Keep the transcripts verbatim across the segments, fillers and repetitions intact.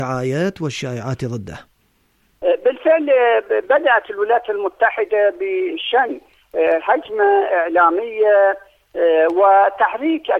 الدعايات والشائعات ضده؟ بالفعل بدأت الولايات المتحدة بشن هجمة إعلامية وتحريك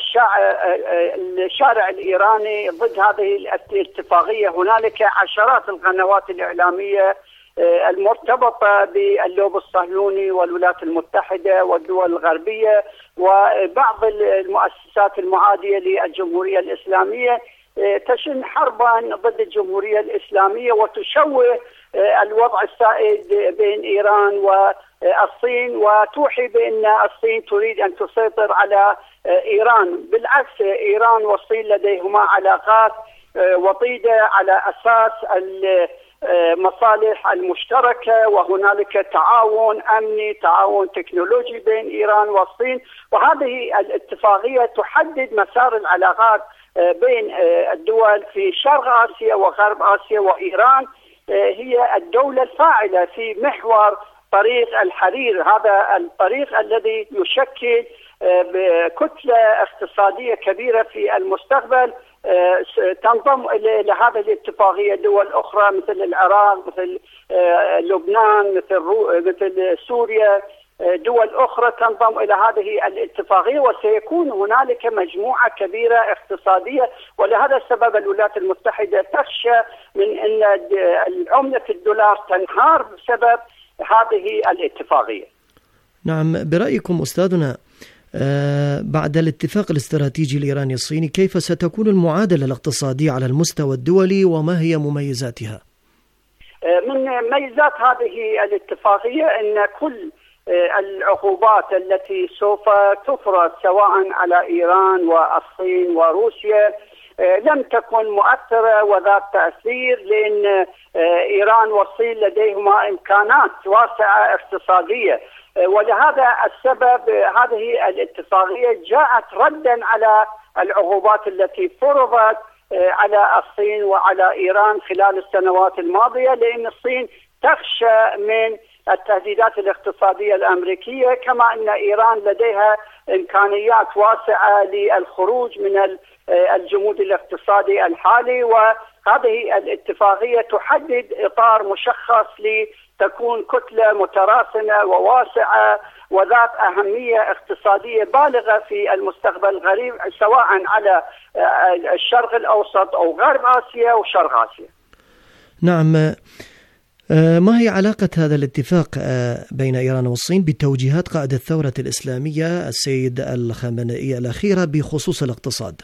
الشارع الإيراني ضد هذه الاتفاقية. هنالك عشرات القنوات الإعلامية المرتبطة باللوب الصهيوني والولايات المتحدة والدول الغربية وبعض المؤسسات المعادية للجمهورية الإسلامية تشن حربا ضد الجمهورية الإسلامية وتشوه الوضع السائد بين إيران والصين وتوحي بأن الصين تريد أن تسيطر على إيران. بالعكس، إيران والصين لديهما علاقات وطيدة على أساس المصالح المشتركة، وهنالك تعاون أمني، تعاون تكنولوجي بين إيران والصين، وهذه الاتفاقية تحدد مسار العلاقات بين الدول في شرق آسيا وغرب آسيا. وإيران هي الدولة الفاعلة في محور طريق الحرير، هذا الطريق الذي يشكل كتلة اقتصادية كبيرة في المستقبل تنضم إلى هذه الاتفاقية دول أخرى مثل العراق، مثل لبنان، مثل مثل سوريا، دول أخرى تنضم إلى هذه الاتفاقية، وسيكون هنالك مجموعة كبيرة اقتصادية. ولهذا السبب الولايات المتحدة تخشى من أن عملة الدولار تنهار بسبب هذه الاتفاقية. نعم، برأيكم أستاذنا بعد الاتفاق الاستراتيجي الإيراني الصيني كيف ستكون المعادلة الاقتصادية على المستوى الدولي وما هي مميزاتها؟ من ميزات هذه الاتفاقية أن كل العقوبات التي سوف تفرض سواء على إيران والصين وروسيا لم تكن مؤثرة وذات تأثير، لأن إيران والصين لديهما إمكانات واسعة اقتصادية. ولهذا السبب هذه الاتفاقية جاءت ردا على العقوبات التي فرضت على الصين وعلى إيران خلال السنوات الماضية، لأن الصين تخشى من التهديدات الاقتصادية الأمريكية، كما أن إيران لديها إمكانيات واسعة للخروج من الجمود الاقتصادي الحالي. وهذه الاتفاقية تحدد إطار مشخص لتكون كتلة متراسمة وواسعة وذات أهمية اقتصادية بالغة في المستقبل القريب سواء على الشرق الأوسط أو غرب آسيا وشرق آسيا. نعم، ما هي علاقة هذا الاتفاق بين إيران والصين بتوجيهات قائد الثورة الإسلامية السيد الخامنئي الأخيرة بخصوص الاقتصاد؟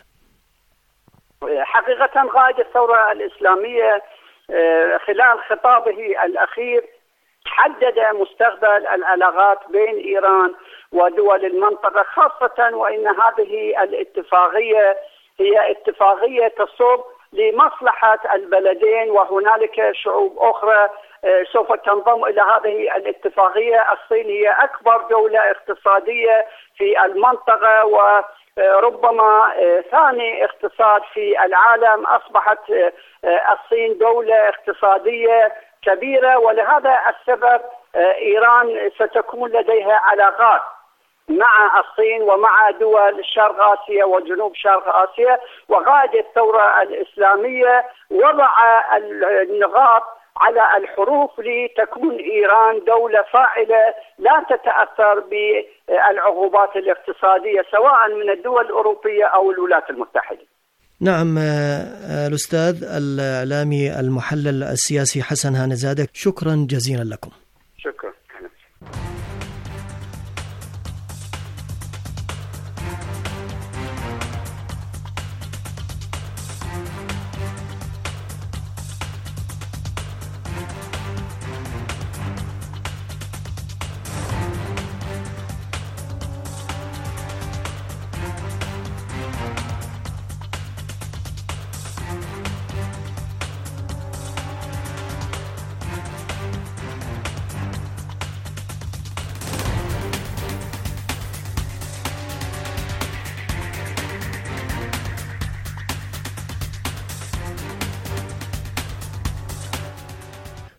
حقيقة قائد الثورة الإسلامية خلال خطابه الأخير حدد مستقبل العلاقات بين إيران ودول المنطقة، خاصة وإن هذه الاتفاقية هي اتفاقية تصب لمصلحة البلدين، وهنالك شعوب أخرى سوف تنضم إلى هذه الاتفاقية. الصين هي أكبر دولة اقتصادية في المنطقة وربما ثاني اقتصاد في العالم. أصبحت الصين دولة اقتصادية كبيرة، ولهذا السبب إيران ستكون لديها علاقات مع الصين ومع دول شرق آسيا وجنوب شرق آسيا. وقائد الثورة الإسلامية وضع النقاط على الحروف لتكون إيران دولة فاعلة لا تتأثر بالعقوبات الاقتصادية سواء من الدول الأوروبية أو الولايات المتحدة. نعم، الأستاذ الإعلامي المحلل السياسي حسن هانزادة، شكرا جزيلا لكم. شكرا.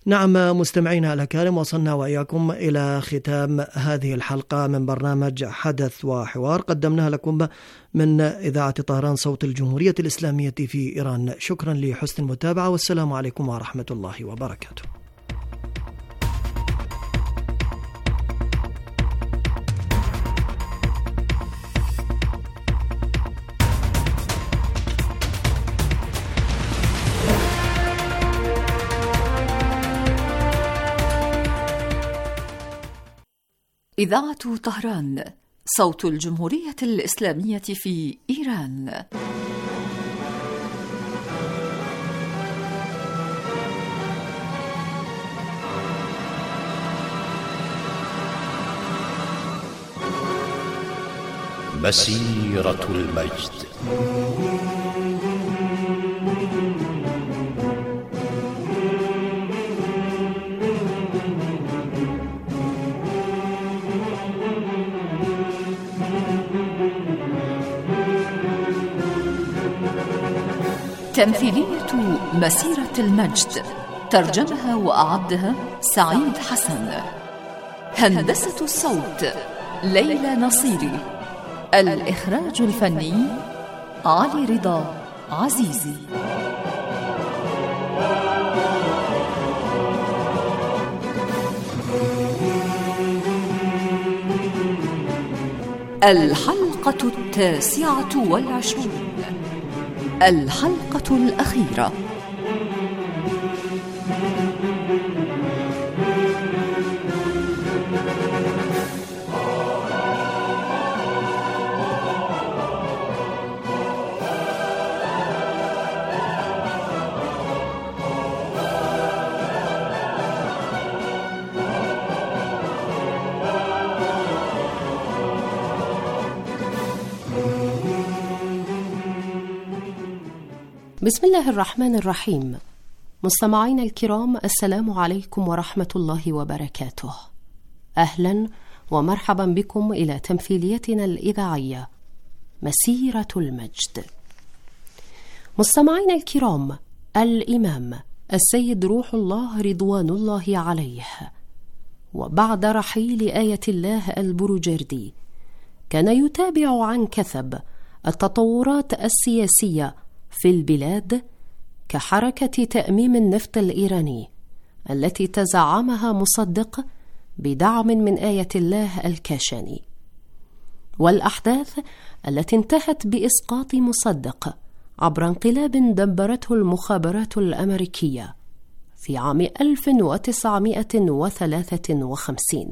نعم مستمعينا الأكارم، وصلنا وإياكم إلى ختام هذه الحلقة من برنامج حدث وحوار قدمناها لكم من إذاعة طهران صوت الجمهورية الإسلامية في إيران. شكرا لحسن المتابعة، والسلام عليكم ورحمة الله وبركاته. إذاعة طهران صوت الجمهورية الإسلامية في إيران. مسيرة المجد. تمثيلية مسيرة المجد، ترجمها وأعدها سعيد حسن. هندسة الصوت ليلى نصيري. الإخراج الفني علي رضا عزيزي. الحلقة التاسعة والعشرون، الحلقة الأخيرة. بسم الله الرحمن الرحيم. مستمعين الكرام، السلام عليكم ورحمة الله وبركاته. أهلا ومرحبا بكم إلى تمثيليتنا الإذاعية مسيرة المجد. مستمعين الكرام، الإمام السيد روح الله رضوان الله عليه، وبعد رحيل آية الله البروجردي، كان يتابع عن كثب التطورات السياسية في البلاد، كحركة تأميم النفط الإيراني التي تزعمها مصدق بدعم من آية الله الكاشاني، والأحداث التي انتهت بإسقاط مصدق عبر انقلاب دبرته المخابرات الأمريكية في عام ألف وتسعمائة وثلاثة وخمسين.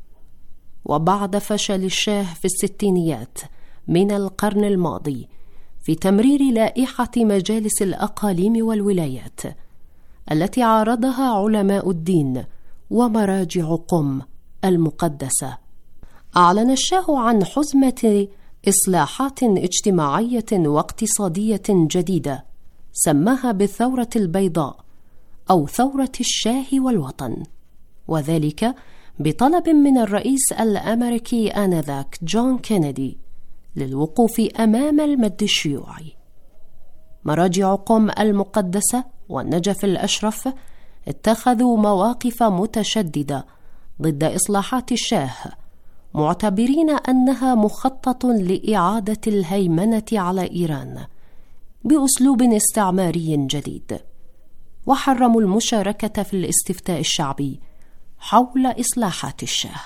وبعد فشل الشاه في الستينيات من القرن الماضي في تمرير لائحة مجالس الأقاليم والولايات التي عارضها علماء الدين ومراجع قم المقدسة، أعلن الشاه عن حزمة إصلاحات اجتماعية واقتصادية جديدة سماها بالثورة البيضاء أو ثورة الشاه والوطن، وذلك بطلب من الرئيس الأمريكي آنذاك جون كينيدي للوقوف أمام المد الشيوعي. مراجع قم المقدسة والنجف الأشرف اتخذوا مواقف متشددة ضد إصلاحات الشاه، معتبرين أنها مخطط لإعادة الهيمنة على إيران بأسلوب استعماري جديد، وحرموا المشاركة في الاستفتاء الشعبي حول إصلاحات الشاه.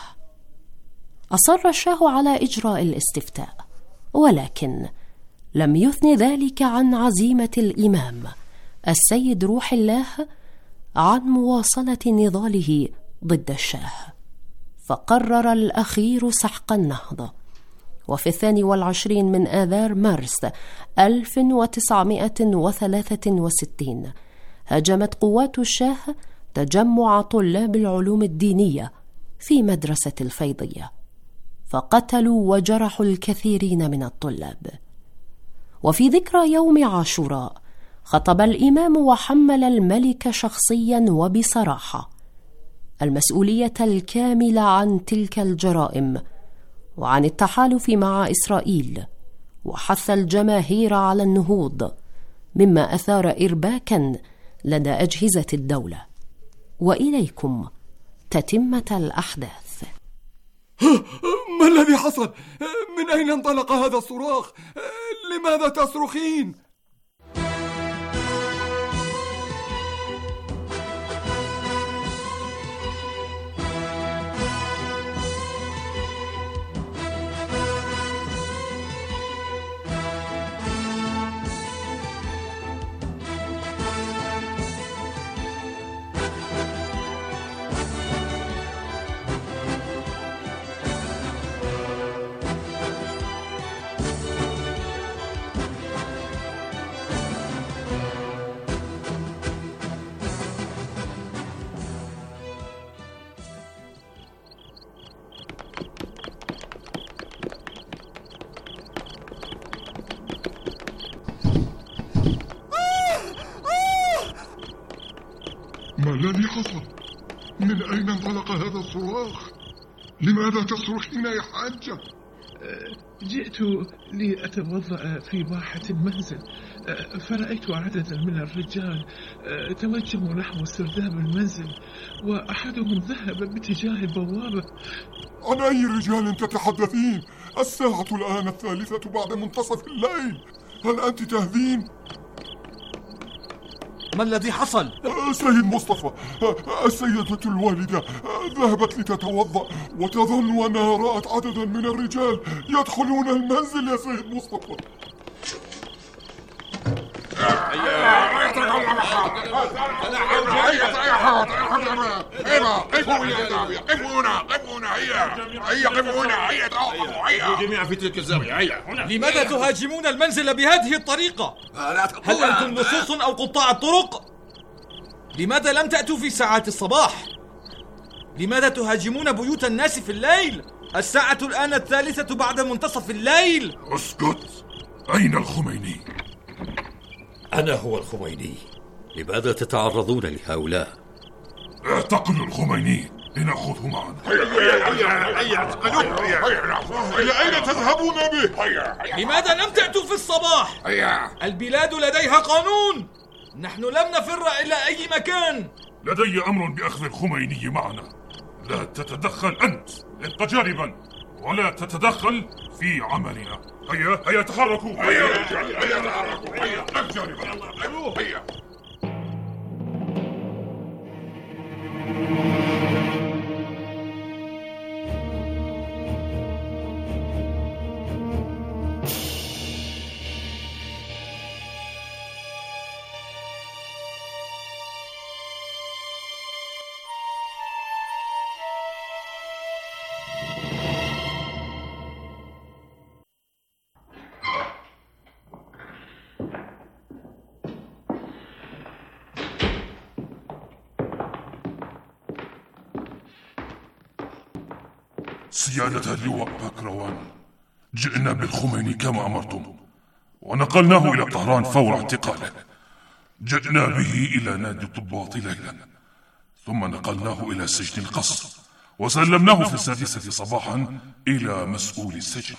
أصر الشاه على إجراء الاستفتاء، ولكن لم يثن ذلك عن عزيمة الإمام السيد روح الله عن مواصلة نضاله ضد الشاه، فقرر الأخير سحق النهضة. وفي الثاني والعشرين من آذار مارس ألف وتسعمائة وثلاثة وستين هاجمت قوات الشاه تجمع طلاب العلوم الدينية في مدرسة الفيضية، فقتلوا وجرحوا الكثيرين من الطلاب. وفي ذكرى يوم عاشوراء خطب الإمام وحمل الملك شخصيا وبصراحة المسؤولية الكاملة عن تلك الجرائم وعن التحالف مع إسرائيل، وحث الجماهير على النهوض، مما أثار إرباكا لدى أجهزة الدولة. وإليكم تتمة الأحداث. ما الذي حصل؟ من أين انطلق هذا الصراخ؟ لماذا تصرخين؟ ما الذي حصل؟ من أين انطلق هذا الصراخ؟ لماذا تصرخين يا حاجة؟ جئت لأتوضأ في باحة المنزل، فرأيت عددا من الرجال توجهوا نحو سرداب المنزل، وأحدهم ذهب باتجاه البوابة. عن أي رجال تتحدثين؟ الساعة الآن الثالثة بعد منتصف الليل، هل أنت تهذين؟ ما الذي حصل؟ سيد مصطفى، السيدة الوالدة ذهبت لتتوضأ وتظن أنها رأت عددا من الرجال يدخلون المنزل يا سيد مصطفى. جميعا في تلك الزاوية. لماذا تهاجمون المنزل بهذه الطريقة؟ هل أنتم لصوص أو قطاع الطرق؟ لماذا لم تأتوا في ساعات الصباح؟ لماذا تهاجمون بيوت الناس في الليل؟ الساعة الآن الثالثة بعد منتصف الليل. اسكت، أين الخميني؟ أنا هو الخميني. لماذا تتعرضون لهؤلاء؟ اعتقلوا الخميني لنأخذه معنا. هيا هيا هيا اعتقلوه. إلى أين تذهبون به؟ لماذا لم تأتوا في الصباح؟ البلاد لديها قانون، نحن لم نفر إلى أي مكان. لدي أمر بأخذ الخميني معنا. لا تتدخل أنت، ابق جانبا ولا تتدخل في عملنا. هيا هيا تحركوا. هيا هيا تحركوا. هيا ابق جانبا. هيا. سيادة اللواء باكروان، جئنا بالخميني كما أمرتم ونقلناه إلى طهران فور اعتقاله. جئنا به إلى نادي الضباط ليلا، ثم نقلناه إلى سجن القصر وسلمناه في السادسة صباحا إلى مسؤول السجن.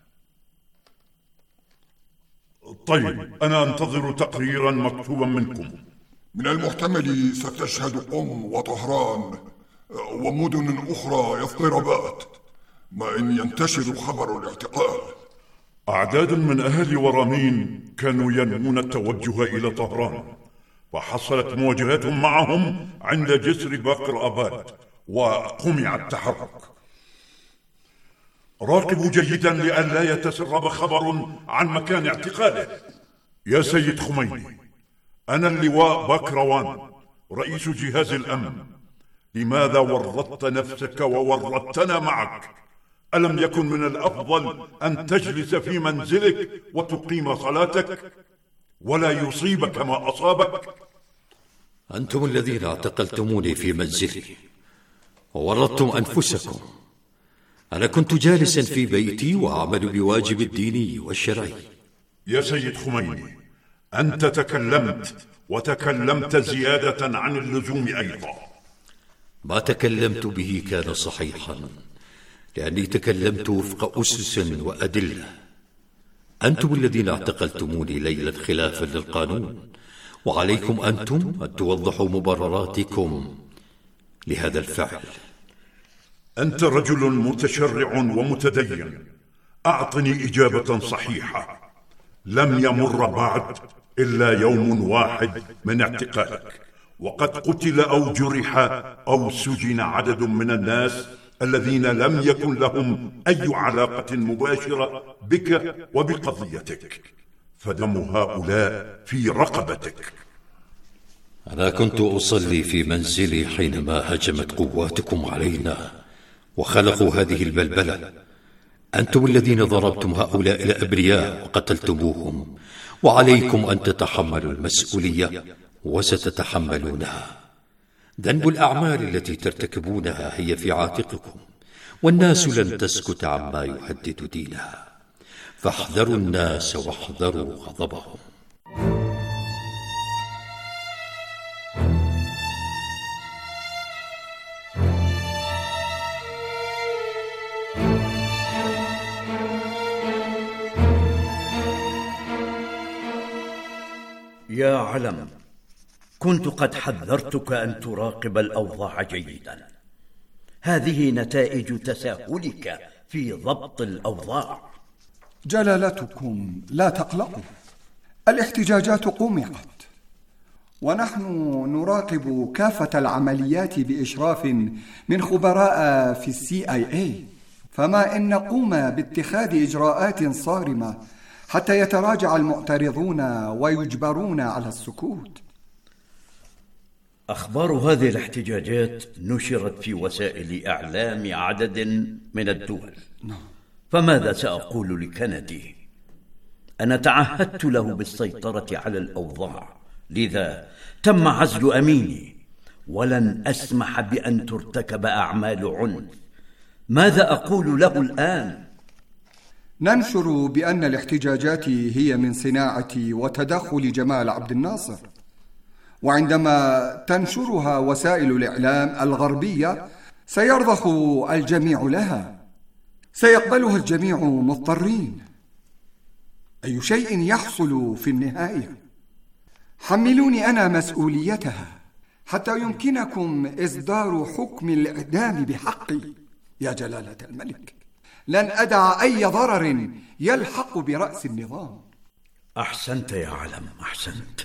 طيب، أنا أنتظر تقريرا مكتوبا منكم. من المحتمل ستشهد قم وطهران ومدن أخرى يضطربات ما إن ينتشر خبر الاعتقال. أعداد من أهل ورامين كانوا ينمون التوجه إلى طهران، وحصلت مواجهتهم معهم عند جسر باقر آباد وقمع التحرك. راقبوا جيدا لئلا يتسرب خبر عن مكان اعتقاله. يا سيد خميني، أنا اللواء باكروان رئيس جهاز الأمن. لماذا ورطت نفسك وورطتنا معك؟ ألم يكن من الأفضل أن تجلس في منزلك وتقيم صلاتك ولا يصيبك ما أصابك؟ أنتم الذين اعتقلتموني في منزلي وورطتم أنفسكم. أنا كنت جالسا في بيتي وأعمل بواجب الديني والشرعي. يا سيد خميني، أنت تكلمت وتكلمت زيادة عن اللزوم أيضا. ما تكلمت به كان صحيحا، لأني تكلمت وفق أسس وأدلة. أنتم الذين اعتقلتموني ليلا خلافا للقانون، وعليكم أنتم أن توضحوا مبرراتكم لهذا الفعل. أنت رجل متشرع ومتدين، أعطني إجابة صحيحة. لم يمر بعد إلا يوم واحد من اعتقالك، وقد قتل أو جرح أو سجن عدد من الناس الذين لم يكن لهم أي علاقة مباشرة بك وبقضيتك، فدم هؤلاء في رقبتك. أنا كنت أصلي في منزلي حينما هجمت قواتكم علينا وخلقوا هذه البلبلة. أنتم الذين ضربتم هؤلاء الأبرياء وقتلتموهم، وعليكم أن تتحملوا المسؤولية وستتحملونها. ذنب الأعمال التي ترتكبونها هي في عاتقكم، والناس لن تسكت عما يهدد دينها، فاحذروا الناس واحذروا غضبهم. يا علم، كنت قد حذرتك أن تراقب الأوضاع جيدا. هذه نتائج تساهلك في ضبط الأوضاع. جلالتكم لا تقلقوا، الاحتجاجات قمعت، ونحن نراقب كافة العمليات بإشراف من خبراء في السي آي إيه، فما إن نقوم باتخاذ إجراءات صارمة حتى يتراجع المعترضون ويجبرون على السكوت. أخبار هذه الاحتجاجات نشرت في وسائل إعلام عدد من الدول. فماذا سأقول لكندي؟ أنا تعهدت له بالسيطرة على الأوضاع، لذا تم عزل أميني، ولن أسمح بأن ترتكب أعمال عنف. ماذا أقول له الآن؟ ننشر بأن الاحتجاجات هي من صناعة وتدخل جمال عبد الناصر، وعندما تنشرها وسائل الإعلام الغربية سيرضخ الجميع لها، سيقبلها الجميع مضطرين. أي شيء يحصل في النهاية. حملوني أنا مسؤوليتها حتى يمكنكم إصدار حكم الإعدام بحقي يا جلالة الملك. لن أدع أي ضرر يلحق برأس النظام. أحسنت يا علم، أحسنت.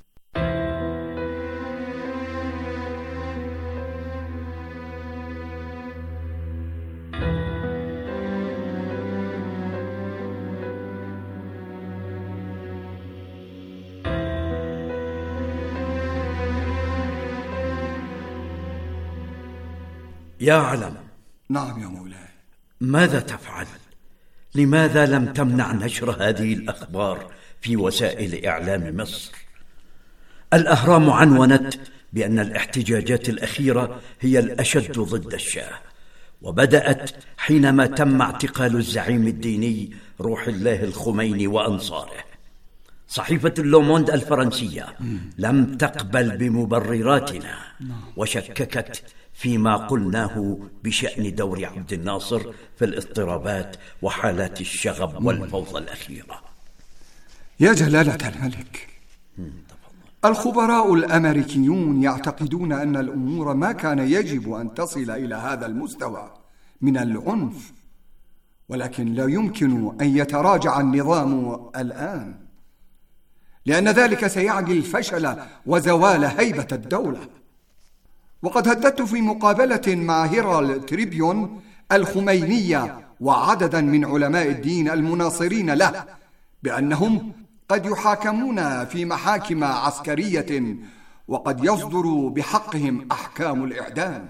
يا علم. نعم يا مولاي. ماذا تفعل؟ لماذا لم تمنع نشر هذه الأخبار في وسائل إعلام مصر؟ الأهرام عنونت بأن الاحتجاجات الأخيرة هي الأشد ضد الشاه، وبدأت حينما تم اعتقال الزعيم الديني روح الله الخميني وأنصاره. صحيفة اللوموند الفرنسية لم تقبل بمبرراتنا وشككت فيما قلناه بشأن دور عبد الناصر في الاضطرابات وحالات الشغب والفوضى الأخيرة. يا جلالة الملك، الخبراء الأمريكيون يعتقدون أن الأمور ما كان يجب أن تصل إلى هذا المستوى من العنف، ولكن لا يمكن أن يتراجع النظام الآن، لأن ذلك سيعني الفشل وزوال هيبة الدولة. وقد هددت في مقابلة مع هيرالد تريبيون الخمينية وعددا من علماء الدين المناصرين له بأنهم قد يحاكمون في محاكم عسكرية وقد يصدر بحقهم أحكام الإعدام.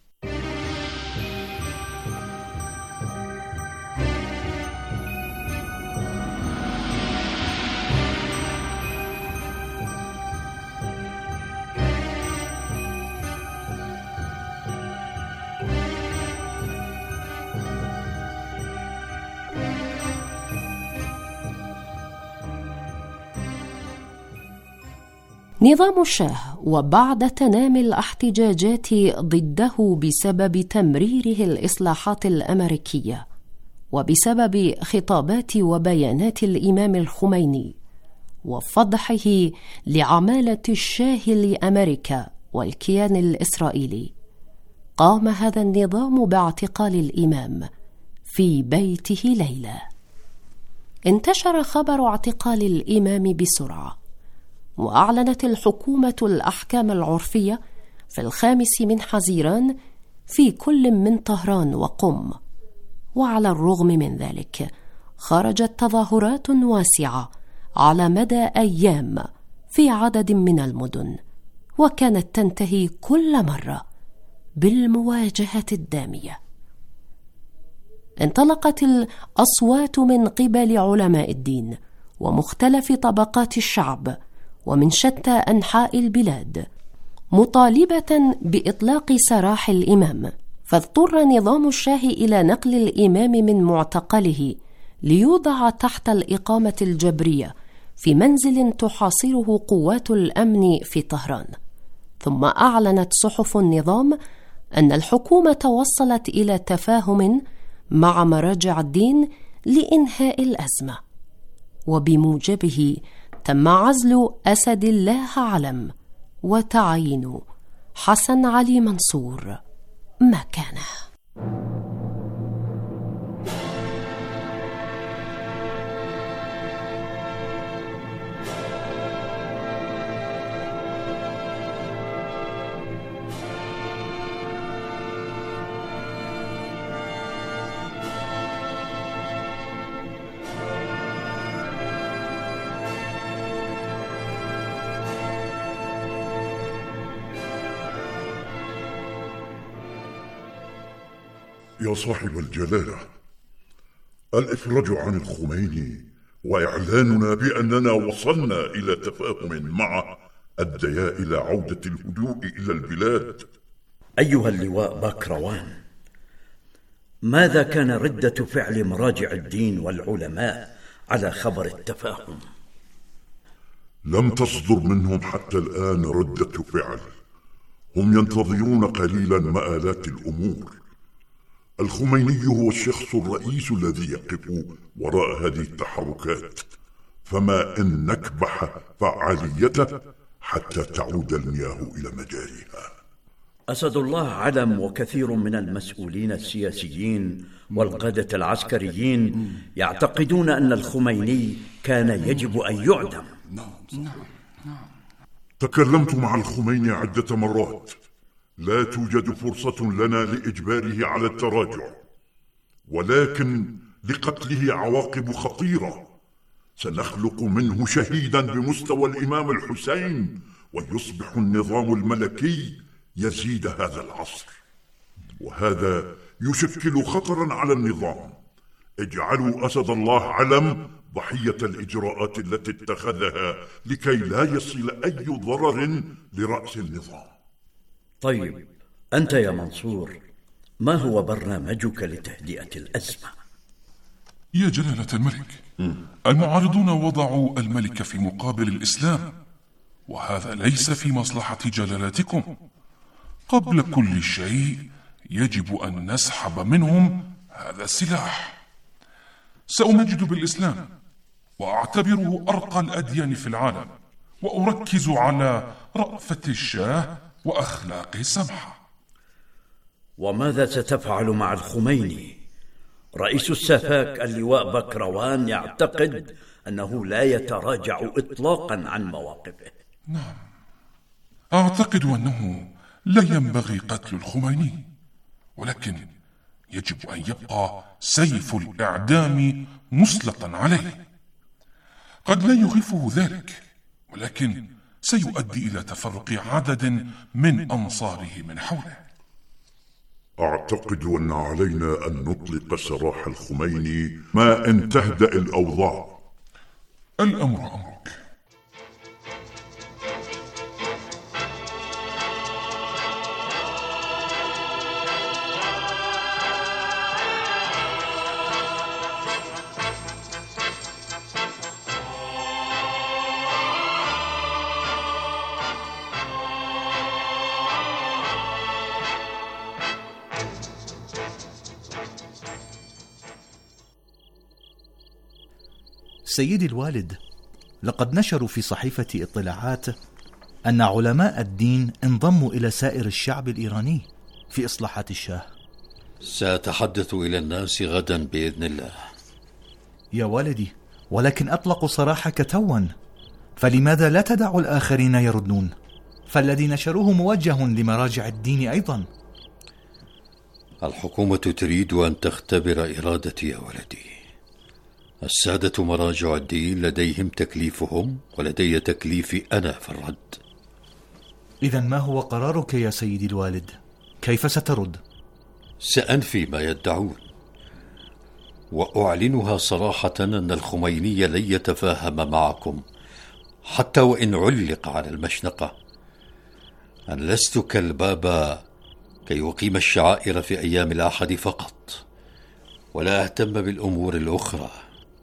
نظام الشاه وبعد تنامي الاحتجاجات ضده بسبب تمريره الإصلاحات الأمريكية وبسبب خطابات وبيانات الإمام الخميني وفضحه لعمالة الشاه لأمريكا والكيان الإسرائيلي، قام هذا النظام باعتقال الإمام في بيته ليلة. انتشر خبر اعتقال الإمام بسرعة، وأعلنت الحكومة الأحكام العرفية في الخامس من حزيران في كل من طهران وقم. وعلى الرغم من ذلك خرجت تظاهرات واسعة على مدى أيام في عدد من المدن، وكانت تنتهي كل مرة بالمواجهة الدامية. انطلقت الأصوات من قبل علماء الدين ومختلف طبقات الشعب ومن شتى أنحاء البلاد مطالبة بإطلاق سراح الإمام، فاضطر نظام الشاه إلى نقل الإمام من معتقله ليوضع تحت الإقامة الجبرية في منزل تحاصره قوات الأمن في طهران. ثم أعلنت صحف النظام أن الحكومة وصلت إلى تفاهم مع مراجع الدين لإنهاء الأزمة، وبموجبه تم عزل أسد الله علم وتعيين حسن علي منصور مكانه. يا صاحب الجلالة، الإفراج عن الخميني وإعلاننا بأننا وصلنا إلى تفاهم معه أديا إلى عودة الهدوء إلى البلاد. أيها اللواء باكروان، ماذا كان ردة فعل مراجع الدين والعلماء على خبر التفاهم؟ لم تصدر منهم حتى الآن ردة فعل. هم ينتظرون قليلا مآلات الأمور. الخميني هو الشخص الرئيس الذي يقف وراء هذه التحركات، فما إن نكبح فعاليته حتى تعود المياه إلى مجاريها. أسد الله علم وكثير من المسؤولين السياسيين والقادة العسكريين يعتقدون أن الخميني كان يجب أن يعدم. تكلمت مع الخميني عدة مرات، لا توجد فرصة لنا لإجباره على التراجع، ولكن لقتله عواقب خطيرة. سنخلق منه شهيدا بمستوى الإمام الحسين، ويصبح النظام الملكي يزيد هذا العصر، وهذا يشكل خطرا على النظام. اجعلوا أسد الله علم ضحية الإجراءات التي اتخذها لكي لا يصل أي ضرر لرأس النظام. طيب، أنت يا منصور، ما هو برنامجك لتهدئة الأزمة؟ يا جلالة الملك، المعارضون وضعوا الملك في مقابل الإسلام، وهذا ليس في مصلحة جلالتكم. قبل كل شيء يجب أن نسحب منهم هذا السلاح. سأمجد بالإسلام وأعتبره أرقى الأديان في العالم، وأركز على رأفة الشاه وأخلاقه السمحة. وماذا ستفعل مع الخميني؟ رئيس السفاك اللواء باكروان يعتقد أنه لا يتراجع إطلاقا عن مواقفه. نعم، أعتقد أنه لا ينبغي قتل الخميني، ولكن يجب أن يبقى سيف الإعدام مسلطا عليه. قد لا يغيفه ذلك، ولكن سيؤدي إلى تفرق عدد من أنصاره من حوله. أعتقد أن علينا أن نطلق سراح الخميني ما إن تهدأ الأوضاع. الأمر أمرك. سيدي الوالد، لقد نشروا في صحيفة اطلاعات أن علماء الدين انضموا إلى سائر الشعب الإيراني، في إصلاحات الشاه؟ سأتحدث إلى الناس غدا بإذن الله. يا والدي، ولكن أطلقوا سراحك توا، فلماذا لا تدع الآخرين يردون؟ فالذي نشروه موجه لمراجع الدين أيضا. الحكومة تريد أن تختبر إرادتي يا ولدي. السادة مراجع الدين لديهم تكليفهم ولدي تكليفي أنا في الرد. إذن ما هو قرارك يا سيدي الوالد؟ كيف سترد؟ سأنفي ما يدعون، وأعلنها صراحة أن الخميني لن يتفاهم معكم حتى وإن علق على المشنقة. أن لست كالبابا كي أقيم الشعائر في أيام الأحد فقط، ولا أهتم بالأمور الأخرى.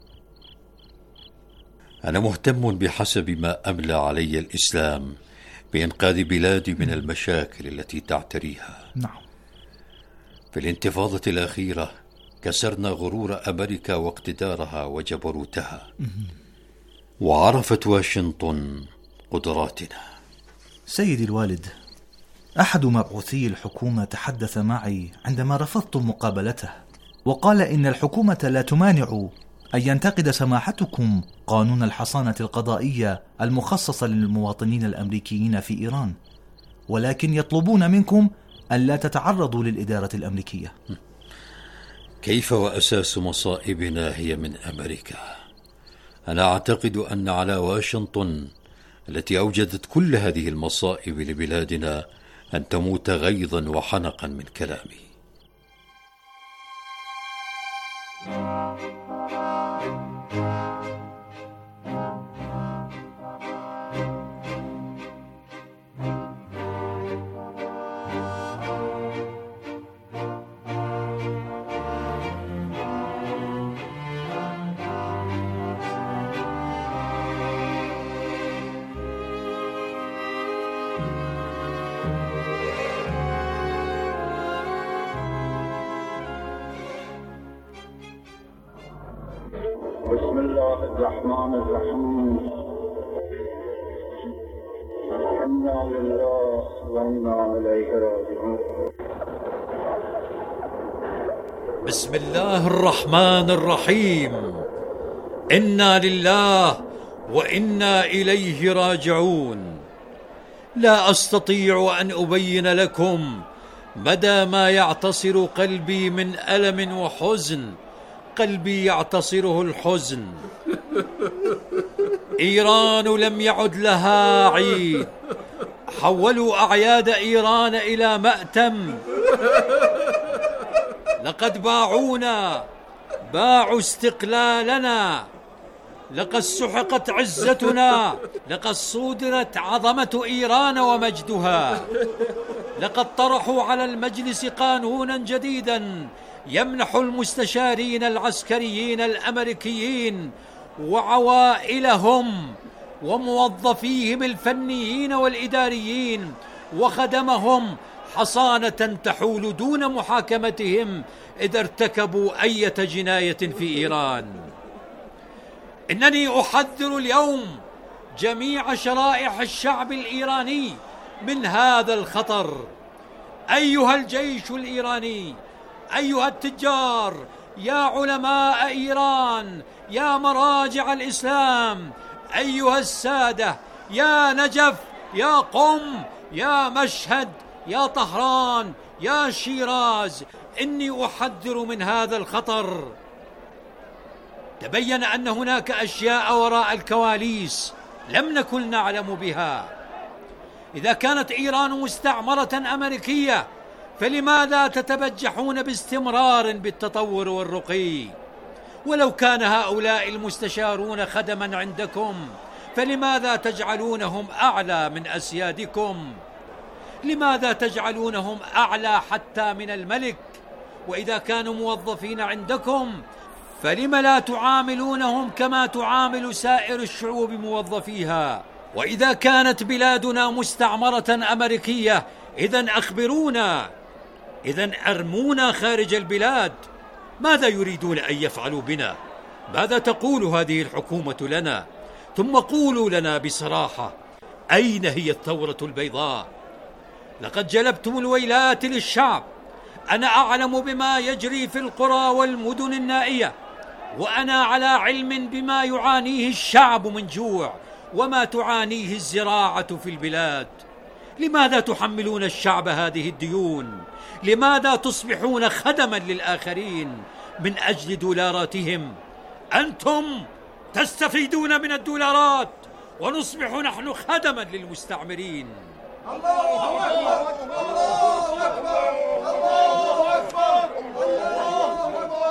أنا مهتم بحسب ما أملى علي الإسلام بإنقاذ بلادي من المشاكل التي تعتريها. نعم. في الانتفاضة الأخيرة كسرنا غرور أمريكا واقتدارها وجبروتها، وعرفت واشنطن قدراتنا. سيدي الوالد، أحد مبعوثي الحكومة تحدث معي عندما رفضت مقابلته، وقال إن الحكومة لا تمانع أن ينتقد سماحتكم قانون الحصانة القضائية المخصص للمواطنين الأمريكيين في إيران، ولكن يطلبون منكم أن لا تتعرضوا للإدارة الأمريكية. كيف وأساس مصائبنا هي من أمريكا؟ أنا أعتقد أن على واشنطن التي أوجدت كل هذه المصائب لبلادنا أن تموت غيظا وحنقا من كلامي. بسم الله الرحمن الرحيم. إنا لله وإنا إليه راجعون. بسم الله الرحمن الرحيم. إنا لله وإنا إليه راجعون. لا أستطيع أن أبين لكم مدى ما يعتصر قلبي من ألم وحزن. قلبي يعتصره الحزن. إيران لم يعد لها عيد، حولوا أعياد إيران إلى مأتم. لقد باعونا، باعوا استقلالنا، لقد سحقت عزتنا، لقد صودرت عظمة إيران ومجدها، لقد طرحوا على المجلس قانونا جديدا يمنح المستشارين العسكريين الأمريكيين وعوائلهم وموظفيهم الفنيين والإداريين وخدمهم حصانة تحول دون محاكمتهم إذا ارتكبوا أي جناية في إيران. إنني أحذر اليوم جميع شرائح الشعب الإيراني من هذا الخطر. أيها الجيش الإيراني، أيها التجار، يا علماء إيران، يا مراجع الإسلام، أيها السادة، يا نجف، يا قم، يا مشهد، يا طهران، يا شيراز، إني أحذر من هذا الخطر. تبين أن هناك أشياء وراء الكواليس لم نكن نعلم بها. إذا كانت إيران مستعمرة أمريكية فلماذا تتبجحون باستمرار بالتطور والرقي؟ ولو كان هؤلاء المستشارون خدما عندكم فلماذا تجعلونهم أعلى من أسيادكم؟ لماذا تجعلونهم أعلى حتى من الملك؟ وإذا كانوا موظفين عندكم فلم لا تعاملونهم كما تعامل سائر الشعوب موظفيها؟ وإذا كانت بلادنا مستعمرة أمريكية إذن أخبرونا، إذن أرمونا خارج البلاد. ماذا يريدون أن يفعلوا بنا؟ ماذا تقول هذه الحكومة لنا؟ ثم قولوا لنا بصراحة، أين هي الثورة البيضاء؟ لقد جلبتم الويلات للشعب. أنا أعلم بما يجري في القرى والمدن النائية، وأنا على علم بما يعانيه الشعب من جوع وما تعانيه الزراعة في البلاد. لماذا تحملون الشعب هذه الديون؟ لماذا تصبحون خدما للآخرين من أجل دولاراتهم؟ أنتم تستفيدون من الدولارات ونصبح نحن خدما للمستعمرين. الله أكبر الله أكبر الله أكبر الله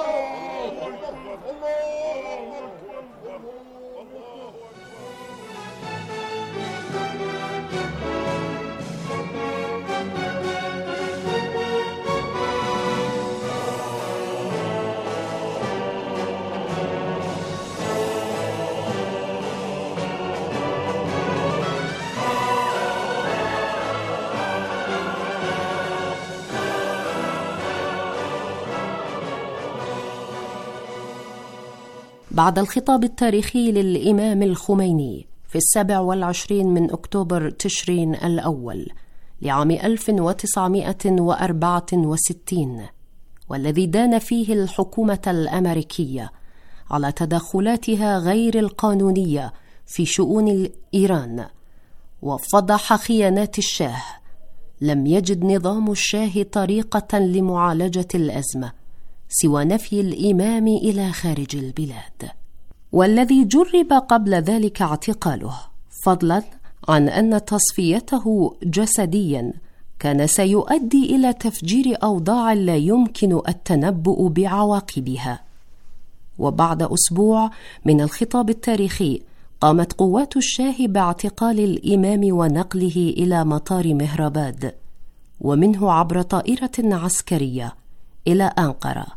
بعد الخطاب التاريخي للإمام الخميني في السابع والعشرين من أكتوبر تشرين الأول لعام ألف وتسعمائة وأربعة وستين، والذي دان فيه الحكومة الأمريكية على تدخلاتها غير القانونية في شؤون إيران وفضح خيانات الشاه، لم يجد نظام الشاه طريقة لمعالجة الأزمة سوى نفي الإمام إلى خارج البلاد، والذي جرب قبل ذلك اعتقاله، فضلا عن أن تصفيته جسديا كان سيؤدي إلى تفجير أوضاع لا يمكن التنبؤ بعواقبها. وبعد أسبوع من الخطاب التاريخي قامت قوات الشاه باعتقال الإمام ونقله إلى مطار مهرباد، ومنه عبر طائرة عسكرية إلى أنقرة.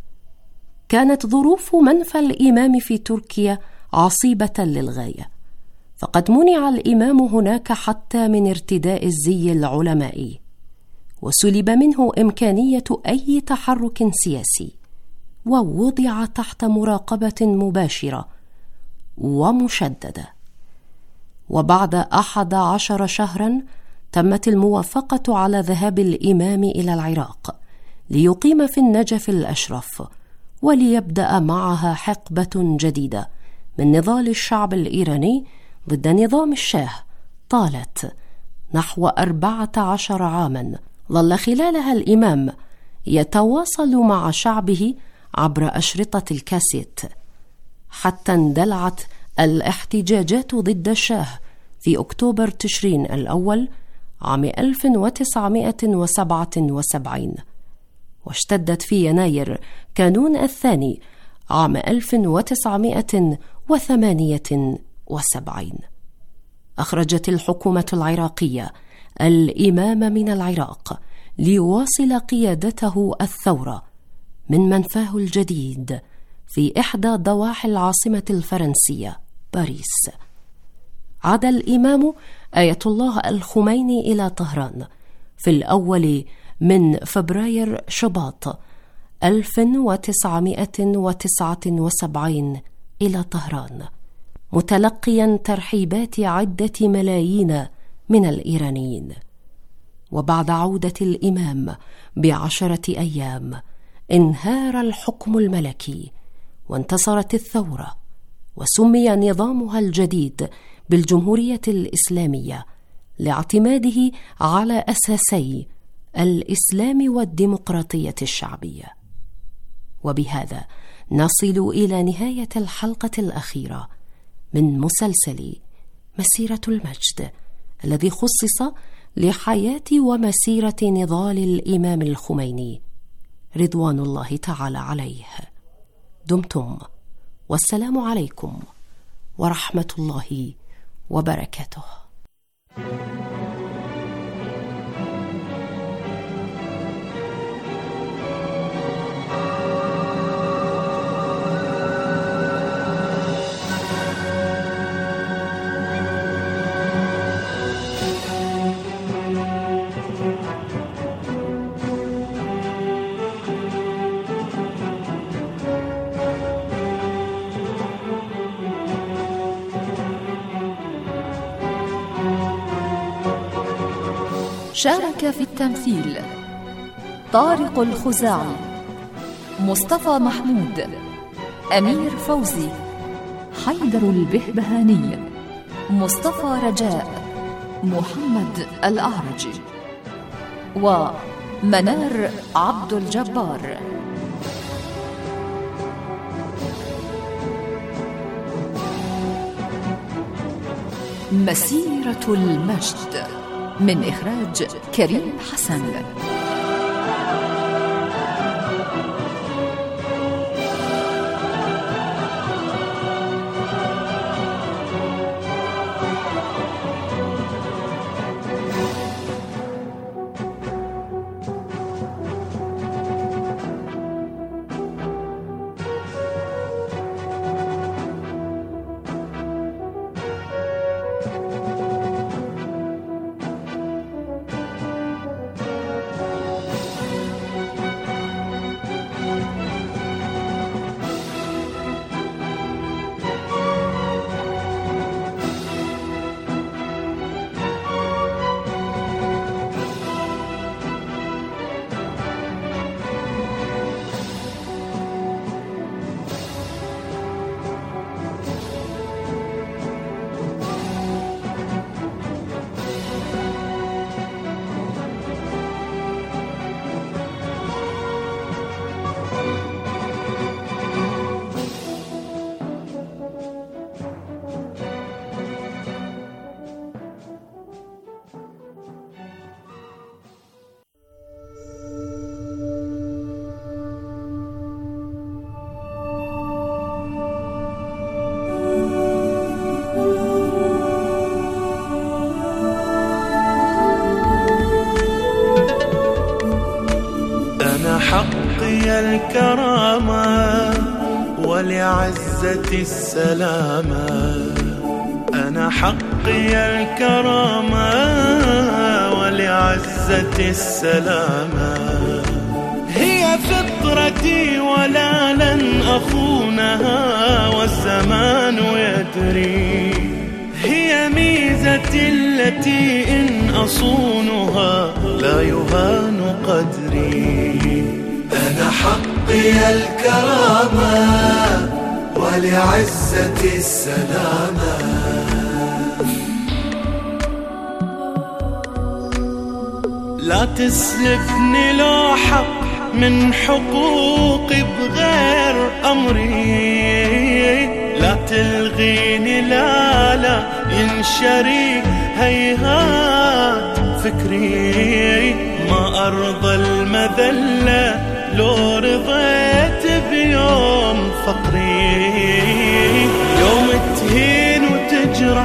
كانت ظروف منفى الإمام في تركيا عصيبة للغاية، فقد منع الإمام هناك حتى من ارتداء الزي العلمائي، وسلب منه إمكانية أي تحرك سياسي، ووضع تحت مراقبة مباشرة ومشددة. وبعد أحد عشر شهرا تمت الموافقة على ذهاب الإمام إلى العراق ليقيم في النجف الأشرف، وليبدأ معها حقبة جديدة من نضال الشعب الإيراني ضد نظام الشاه طالت نحو أربعة عشر عاما، ظل خلالها الإمام يتواصل مع شعبه عبر أشرطة الكاسيت، حتى اندلعت الاحتجاجات ضد الشاه في أكتوبر تشرين الأول عام ألف وتسعمائة وسبعة وسبعين، واشتدت في يناير كانون الثاني عام ألف وتسعمائة وثمانية وسبعين. أخرجت الحكومة العراقية الإمام من العراق ليواصل قيادته الثورة من منفاه الجديد في إحدى ضواحي العاصمة الفرنسية باريس. عاد الإمام آية الله الخميني إلى طهران في الأول من فبراير شباط ألف وتسعمائة وتسعة وسبعين إلى طهران، متلقيا ترحيبات عدة ملايين من الإيرانيين. وبعد عودة الإمام بعشرة أيام انهار الحكم الملكي، وانتصرت الثورة، وسمي نظامها الجديد بالجمهورية الإسلامية لاعتماده على أساسي الإسلام والديمقراطية الشعبية. وبهذا نصل إلى نهاية الحلقة الأخيرة من مسلسل مسيرة المجد، الذي خصص لحياة ومسيرة نضال الإمام الخميني رضوان الله تعالى عليه. دمتم، والسلام عليكم ورحمة الله وبركاته. شارك في التمثيل طارق الخزاعي، مصطفى محمود، أمير فوزي، حيدر البهبهاني، مصطفى رجاء، محمد الأعرجي، ومنار عبد الجبار. مسيرة المجد من إخراج كريم حسن. الكرامة ولعزة السلامة، أنا حقي الكرامة ولعزة السلامة، هي فطرتي ولا لن أخونها والزمان يدري، هي ميزتي التي إن أصونها لا يهان قدري. أنا حقي الكرامة ولعزة السلامة، لا تسلفني لو حق من حقوقي بغير أمري، لا تلغيني لا لا ينشري هيهات فكري، ما أرضى المذلة لو رضيت بيوم فقري، يوم تهين وتجرح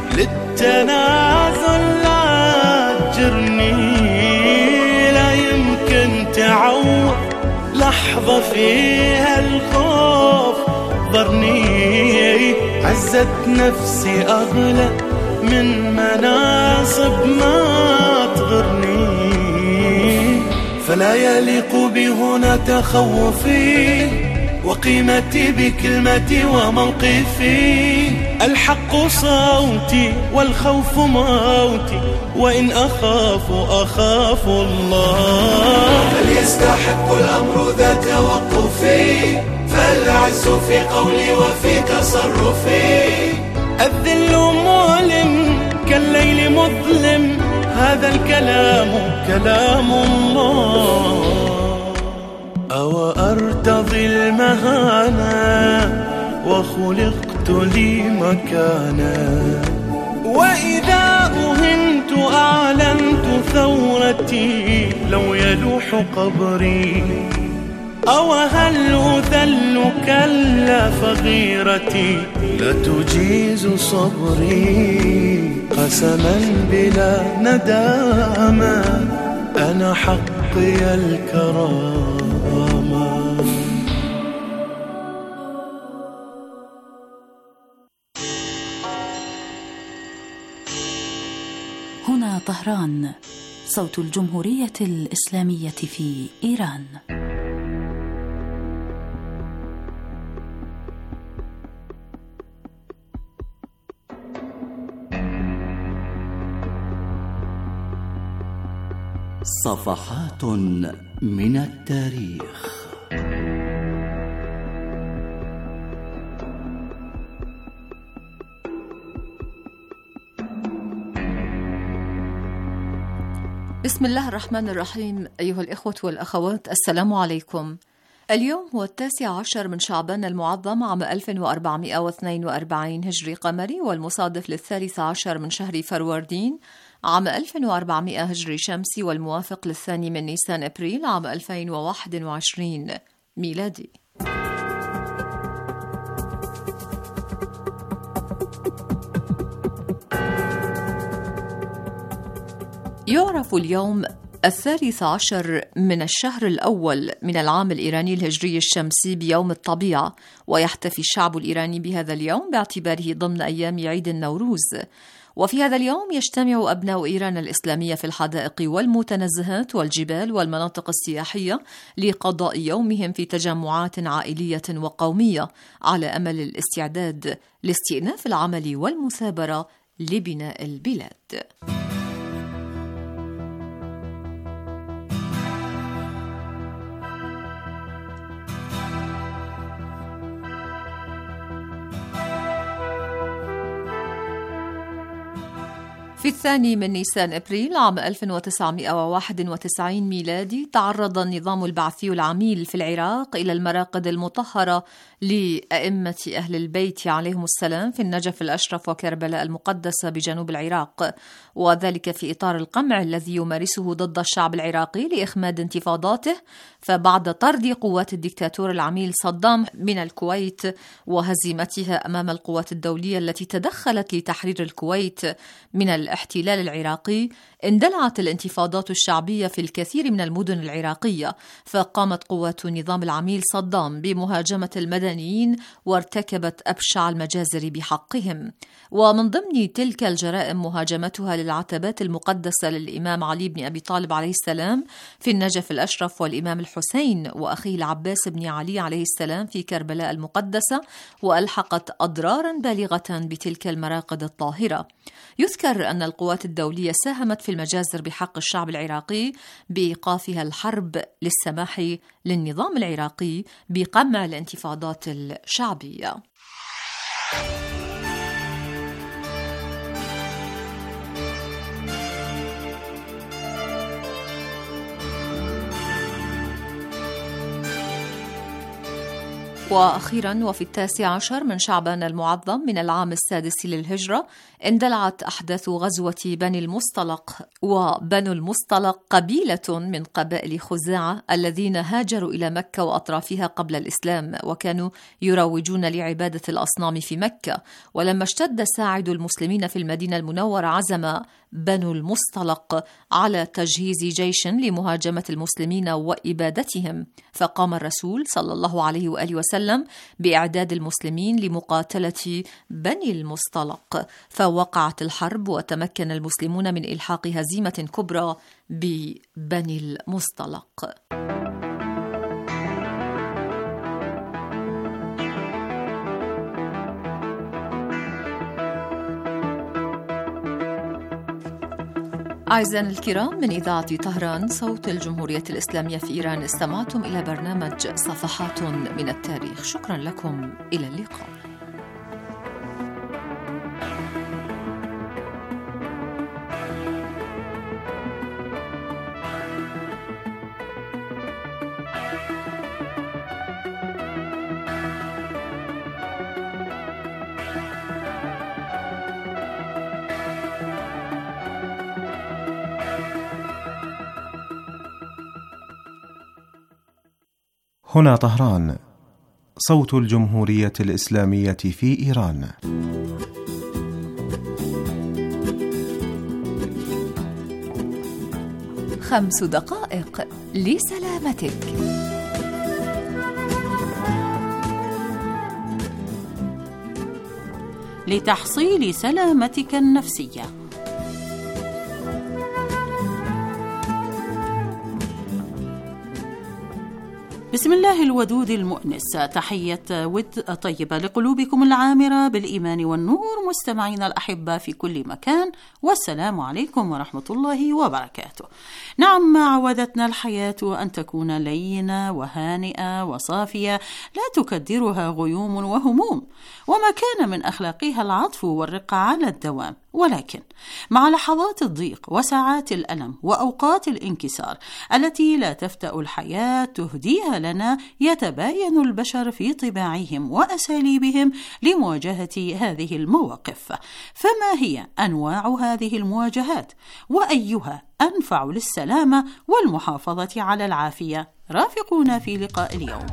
للتنازل لا تجرني، لا يمكن تعوض لحظة فيها الخوف ضرني، عزت نفسي أغلى من مناصب ما تغرني، فلا يليق بهنا تخوفي وقيمتي بكلمتي وموقفي، الحق صوتي والخوف موتي، وإن أخاف أخاف الله، فليستحق الأمر ذا توقفي، فالعز في قولي وفي تصرفي، الذل مؤلم كالليل مظلم، هذا الكلام كلام الله، أو أرتضي المهانة وخلقت لي مكانا، وإذا أهنت أعلنت ثورتي لو يلوح قبري، أو هل أذل كلا فغيرتي لا تجيز صبري، قسما بلا ندامة أنا حقي الكرامة. هنا طهران، صوت الجمهورية الإسلامية في إيران. صفحات من التاريخ. بسم الله الرحمن الرحيم. أيها الإخوة والأخوات، السلام عليكم. اليوم هو التاسع عشر من شعبان المعظم عام ألف وأربعمائة واثنين وأربعين هجري قمري، والمصادف للثالث عشر من شهر فروردين عام ألف وأربعمائة هجري شمسي، والموافق للثاني من نيسان أبريل عام ألفين وواحد وعشرين ميلادي. يعرف اليوم الثالث عشر من الشهر الأول من العام الإيراني الهجري الشمسي بيوم الطبيعة، ويحتفي الشعب الإيراني بهذا اليوم باعتباره ضمن أيام عيد النوروز. وفي هذا اليوم يجتمع أبناء إيران الإسلامية في الحدائق والمتنزهات والجبال والمناطق السياحية لقضاء يومهم في تجمعات عائلية وقومية على أمل الاستعداد لاستئناف العمل والمثابرة لبناء البلاد. في الثاني من نيسان أبريل عام ألف وتسعمائة وواحد وتسعين ميلادي تعرض النظام البعثي العميل في العراق إلى المراقد المطهرة لأئمة أهل البيت عليهم السلام في النجف الأشرف وكربلاء المقدسة بجنوب العراق، وذلك في إطار القمع الذي يمارسه ضد الشعب العراقي لإخماد انتفاضاته. فبعد طرد قوات الدكتاتور العميل صدام من الكويت وهزيمتها أمام القوات الدولية التي تدخلت لتحرير الكويت من الاحتلال العراقي، اندلعت الانتفاضات الشعبية في الكثير من المدن العراقية، فقامت قوات نظام العميل صدام بمهاجمة المدنيين وارتكبت أبشع المجازر بحقهم. ومن ضمن تلك الجرائم مهاجمتها للعتبات المقدسة للإمام علي بن أبي طالب عليه السلام في النجف الأشرف، والإمام الحسين وأخيه العباس بن علي عليه السلام في كربلاء المقدسة، وألحقت أضرارا بالغة بتلك المراقد الطاهرة. يذكر أن القوات الدولية ساهمت في المجازر بحق الشعب العراقي بإيقافها الحرب للسماح للنظام العراقي بقمع الانتفاضات الشعبية. وأخيرا وفي التاسع عشر من شعبان المعظم من العام السادس للهجرة اندلعت أحداث غزوة بني المصطلق. وبنو المصطلق قبيلة من قبائل خزاعة الذين هاجروا إلى مكة وأطرافها قبل الإسلام، وكانوا يروجون لعبادة الأصنام في مكة. ولما اشتد ساعد المسلمين في المدينة المنورة عزم بنو المصطلق على تجهيز جيش لمهاجمة المسلمين وإبادتهم، فقام الرسول صلى الله عليه وآله وسلم بإعداد المسلمين لمقاتلة بني المصطلق، فوقعت الحرب وتمكن المسلمون من إلحاق هزيمة كبرى ببني المصطلق. أعزائنا الكرام، من إذاعة طهران صوت الجمهورية الإسلامية في إيران، استمعتم إلى برنامج صفحات من التاريخ. شكرا لكم، إلى اللقاء. هنا طهران صوت الجمهورية الإسلامية في إيران. خمس دقائق لسلامتك. لتحصيل سلامتك النفسية. بسم الله الودود المؤنس، تحية ود طيبة لقلوبكم العامرة بالإيمان والنور مستمعين الأحبة في كل مكان، والسلام عليكم ورحمة الله وبركاته. نعم، ما عودتنا الحياة أن تكون لينة وهانئة وصافية لا تكدرها غيوم وهموم، وما كان من أخلاقها العطف والرقة على الدوام، ولكن مع لحظات الضيق وساعات الألم وأوقات الانكسار التي لا تفتأ الحياة تهديها لنا، يتباين البشر في طباعهم وأساليبهم لمواجهة هذه المواقف. فما هي أنواع هذه المواجهات؟ وأيها أنفع للسلامة والمحافظة على العافية؟ رافقونا في لقاء اليوم.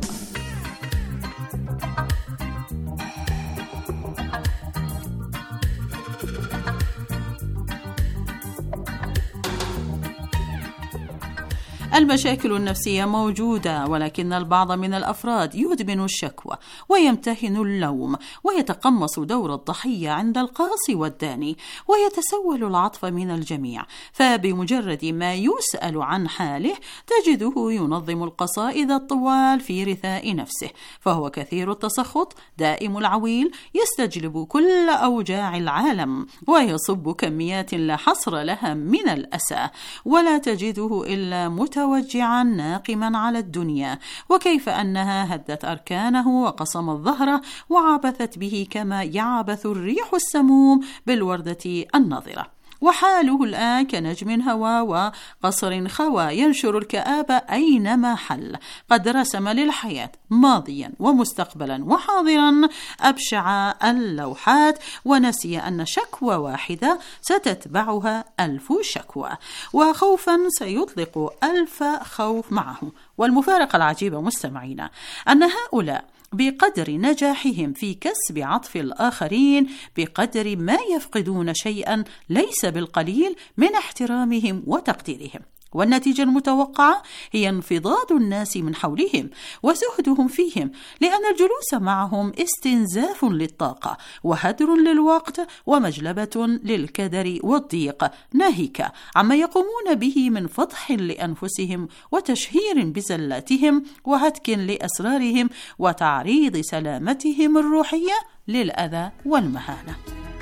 المشاكل النفسية موجودة، ولكن البعض من الأفراد يدمن الشكوى ويمتهن اللوم ويتقمص دور الضحية عند القاصي والداني، ويتسول العطف من الجميع، فبمجرد ما يسأل عن حاله تجده ينظم القصائد الطوال في رثاء نفسه، فهو كثير التسخط، دائم العويل، يستجلب كل أوجاع العالم ويصب كميات لا حصر لها من الأسى، ولا تجده إلا متوجعا ناقما على الدنيا، وكيف أنها هدت أركانه وقصمت ظهره وعبثت به كما يعبث الريح السموم بالوردة النضرة. وحاله الآن كنجم هوى وقصر خوى ينشر الكآبة أينما حل، قد رسم للحياة ماضيا ومستقبلا وحاضرا أبشع اللوحات، ونسي أن شكوى واحدة ستتبعها ألف شكوى، وخوفا سيطلق ألف خوف معه. والمفارقة العجيبة مستمعينا أن هؤلاء بقدر نجاحهم في كسب عطف الآخرين بقدر ما يفقدون شيئا ليس بالقليل من احترامهم وتقديرهم، والنتيجة المتوقعة هي انفضاض الناس من حولهم وزهدهم فيهم، لأن الجلوس معهم استنزاف للطاقة وهدر للوقت ومجلبة للكدر والضيق، ناهيك عما يقومون به من فضح لأنفسهم وتشهير بزلاتهم وهتك لأسرارهم وتعريض سلامتهم الروحية للأذى والمهانة.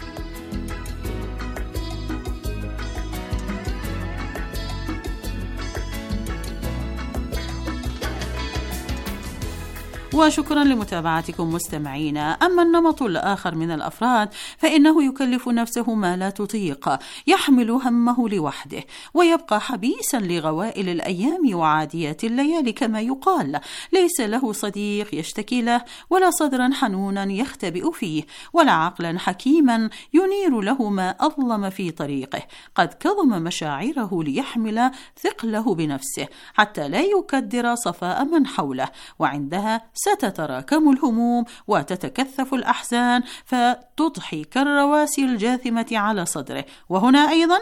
وشكرا لمتابعتكم مستمعينا. أما النمط الآخر من الأفراد فإنه يكلف نفسه ما لا تطيق، يحمل همه لوحده ويبقى حبيسا لغوائل الأيام وعاديات الليالي كما يقال، ليس له صديق يشتكي له، ولا صدرا حنونا يختبئ فيه، ولا عقلا حكيما ينير له ما أظلم في طريقه. قد كظم مشاعره ليحمل ثقله بنفسه حتى لا يكدر صفاء من حوله، وعندها ستتراكم الهموم وتتكثف الأحزان فتضحي كالرواسي الجاثمة على صدره، وهنا أيضا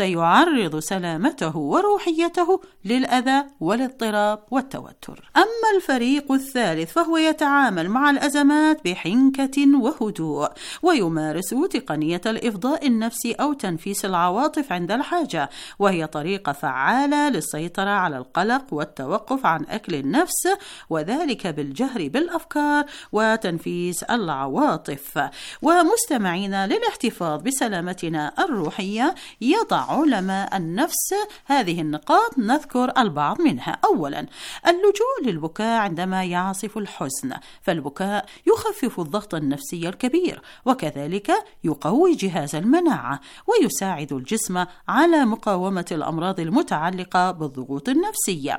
سيعرض سلامته وروحيته للأذى والاضطراب والتوتر. أما الفريق الثالث فهو يتعامل مع الأزمات بحنكة وهدوء، ويمارس تقنية الإفضاء النفسي أو تنفيس العواطف عند الحاجة، وهي طريقة فعالة للسيطرة على القلق والتوقف عن أكل النفس، وذلك بالجهر بالأفكار وتنفيس العواطف. ومستمعين، للاحتفاظ بسلامتنا الروحية يضع علماء النفس هذه النقاط، نذكر البعض منها. أولا، اللجوء للبكاء عندما يعصف الحزن، فالبكاء يخفف الضغط النفسي الكبير، وكذلك يقوي جهاز المناعة ويساعد الجسم على مقاومة الأمراض المتعلقة بالضغوط النفسية.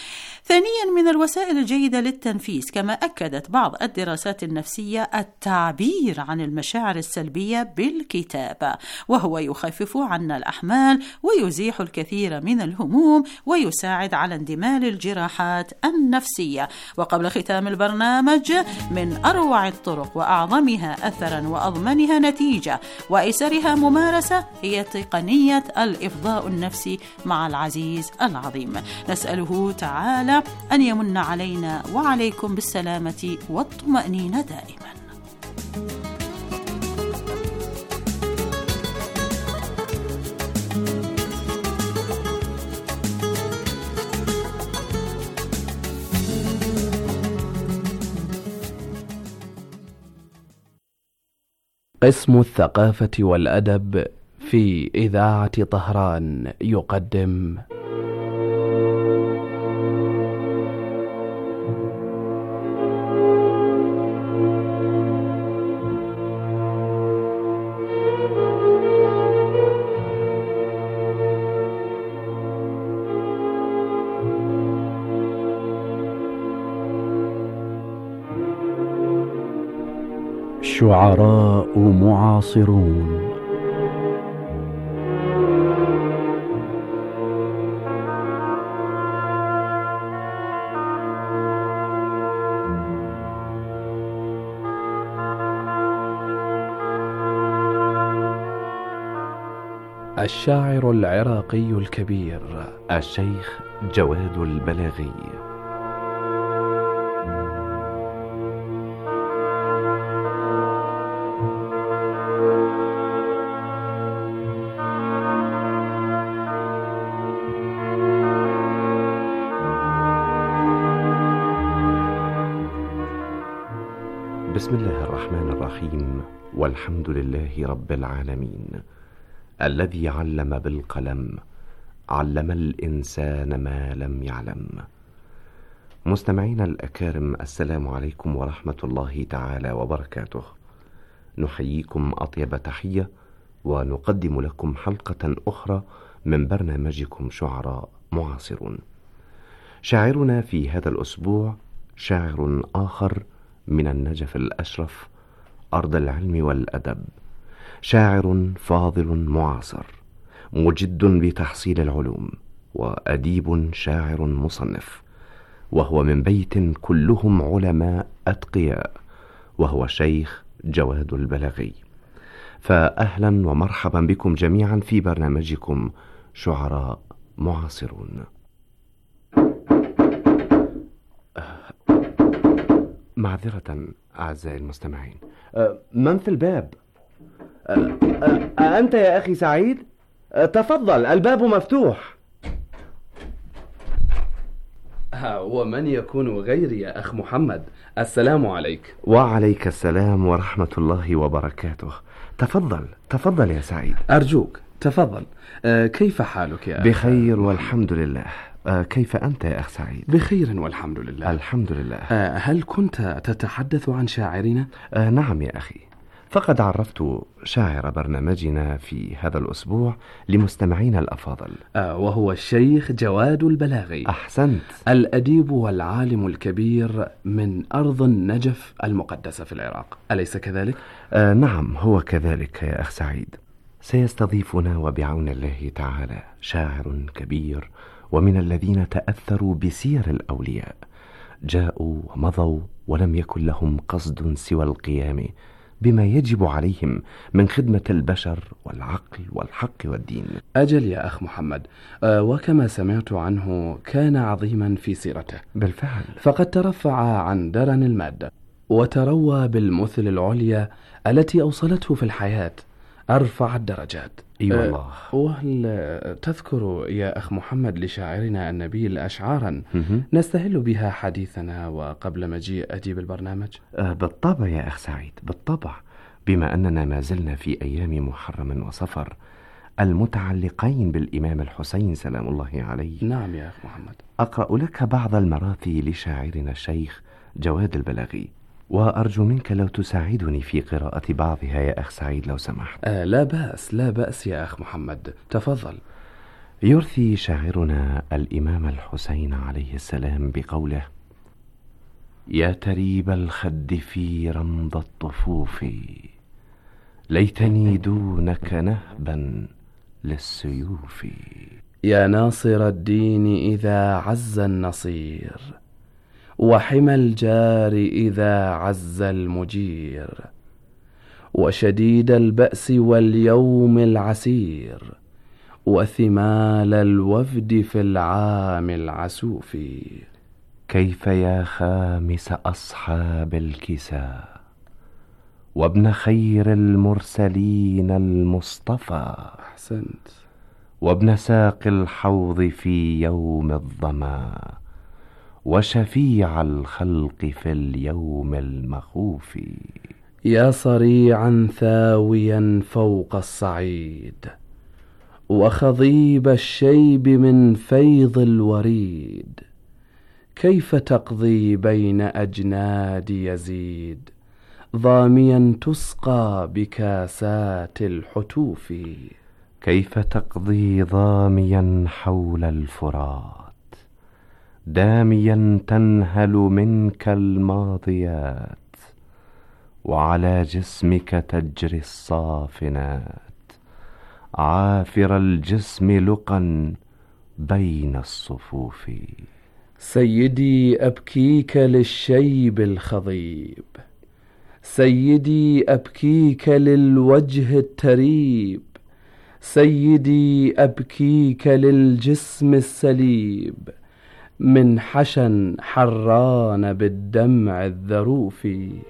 ثانيا، من الوسائل الجيدة للتنفيس كما أكدت بعض الدراسات النفسية التعبير عن المشاعر السلبية بالكتابة، وهو يخفف عنا الأحمال ويزيح الكثير من الهموم ويساعد على اندمال الجراحات النفسية. وقبل ختام البرنامج، من أروع الطرق وأعظمها أثرا وأضمنها نتيجة وأيسرها ممارسة هي تقنية الإفضاء النفسي مع العزيز العظيم. نسأله تعالى أن يمن علينا وعليكم بالسلامة والطمأنينة دائما. قسم الثقافة والأدب في إذاعة طهران يقدم شعراء معاصرون. الشاعر العراقي الكبير الشيخ جواد البلاغي. بسم الله الرحمن الرحيم، والحمد لله رب العالمين، الذي علم بالقلم، علم الإنسان ما لم يعلم. مستمعينا الأكارم، السلام عليكم ورحمة الله تعالى وبركاته. نحييكم أطيب تحية ونقدم لكم حلقة أخرى من برنامجكم شعراء معاصرون. شاعرنا في هذا الأسبوع شاعر آخر من النجف الأشرف، أرض العلم والأدب، شاعر فاضل معاصر، مجد بتحصيل العلوم، وأديب شاعر مصنف، وهو من بيت كلهم علماء أتقياء، وهو الشيخ جواد البلاغي. فأهلا ومرحبا بكم جميعا في برنامجكم شعراء معاصرون. معذرة أعزائي المستمعين، من في الباب؟ أنت يا أخي سعيد؟ تفضل، الباب مفتوح. ومن يكون غيري يا أخ محمد؟ السلام عليك. وعليك السلام ورحمة الله وبركاته. تفضل تفضل يا سعيد. أرجوك تفضل. كيف حالك يا أخي؟ بخير والحمد لله. كيف أنت يا أخ سعيد؟ بخير والحمد لله. الحمد لله. هل كنت تتحدث عن شاعرنا؟ نعم يا أخي، فقد عرفت شاعر برنامجنا في هذا الأسبوع لمستمعينا الأفاضل، وهو الشيخ جواد البلاغي. أحسنت. الأديب والعالم الكبير من أرض النجف المقدسة في العراق، أليس كذلك؟ آه نعم، هو كذلك يا أخ سعيد. سيستضيفنا وبعون الله تعالى شاعر كبير، ومن الذين تأثروا بسير الأولياء، جاءوا ومضوا ولم يكن لهم قصد سوى القيام بما يجب عليهم من خدمة البشر والعقل والحق والدين. أجل يا أخ محمد، أه وكما سمعت عنه كان عظيما في سيرته. بالفعل، فقد ترفع عن درن المادة وتروى بالمثل العليا التي أوصلته في الحياة أرفع الدرجات. اي أيوة والله. أه وهل تذكر يا أخ محمد لشاعرنا النبيل أشعارا نستهل بها حديثنا وقبل مجيء أديب البرنامج؟ أه بالطبع يا أخ سعيد، بالطبع، بما أننا ما زلنا في أيام محرم وصفر المتعلقين بالإمام الحسين سلام الله عليه. نعم يا أخ محمد. أقرأ لك بعض المراثي لشاعرنا الشيخ جواد البلاغي، وأرجو منك لو تساعدني في قراءة بعضها يا أخ سعيد لو سمحت. آه لا بأس لا بأس يا أخ محمد، تفضل. يرثي شاعرنا الإمام الحسين عليه السلام بقوله: يا تريب الخد في رمض الطفوف، ليتني دونك نهبا للسيوف. يا ناصر الدين إذا عز النصير، وحمى الجار إذا عز المجير، وشديد البأس واليوم العسير، وثمال الوفد في العام العسوف. كيف يا خامس أصحاب الكساء، وابن خير المرسلين المصطفى. أحسنت. وابن ساق الحوض في يوم الظما، وشفيع الخلق في اليوم المخوف. يا صريعا ثاويا فوق الصعيد، وخضيب الشيب من فيض الوريد، كيف تقضي بين أجناد يزيد، ضاميا تسقى بكاسات الحتوف؟ كيف تقضي ضاميا حول الفرات، داميا تنهل منك الماضيات، وعلى جسمك تجري الصافنات، عافر الجسم لقا بين الصفوف. سيدي أبكيك للشيب الخضيب، سيدي أبكيك للوجه التريب، سيدي أبكيك للجسم السليب، من حشن حران بالدمع الذروف.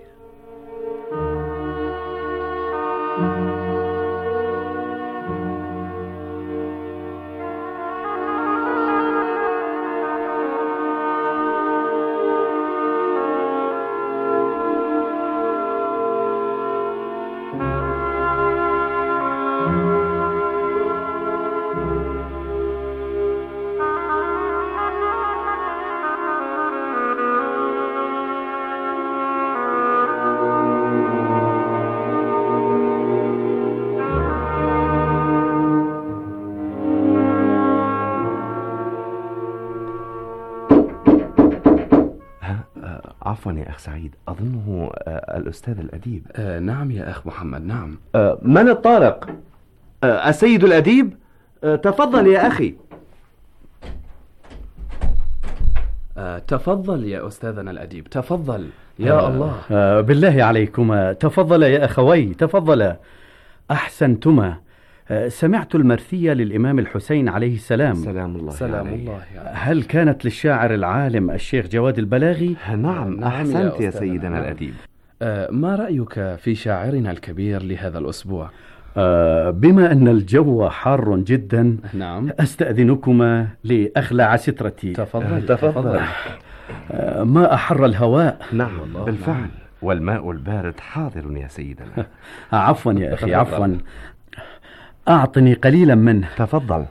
عفوا يا أخ سعيد، أظنه الأستاذ الأديب. آه نعم يا أخ محمد، نعم. آه من الطارق؟ آه السيد الأديب؟ آه تفضل يا أخي. آه تفضل يا أستاذنا الأديب، تفضل يا آه الله. آه بالله عليكما تفضل يا أخوي، تفضل. أحسنتما. آه سمعت المرثية للإمام الحسين عليه السلام، سلام الله سلام عليه. الله يعني. هل كانت للشاعر العالم الشيخ جواد البلاغي؟ نعم, نعم أحسنت يا, يا سيدنا الأديب. آه ما رأيك في شاعرنا الكبير لهذا الأسبوع؟ آه بما أن الجو حار جدا، نعم، أستأذنكما لأخلع سترتي. تفضل تفضل. آه ما أحر الهواء. نعم بالفعل، نعم. والماء البارد حاضر يا سيدنا. عفوا يا أخي عفوا، أعطني قليلا منه. تفضل.